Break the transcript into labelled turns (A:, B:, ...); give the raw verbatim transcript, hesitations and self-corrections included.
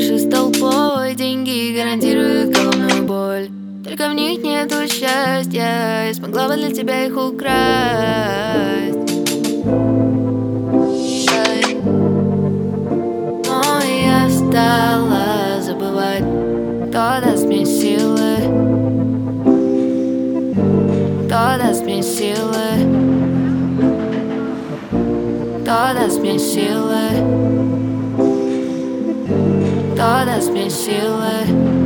A: Крыши с толпой, деньги гарантируют головную боль. Только в них нету счастья, я смогла бы для тебя их украсть. Но я стала забывать, кто даст мне силы, кто даст мне силы, кто даст мне силы, кто даст мне силы.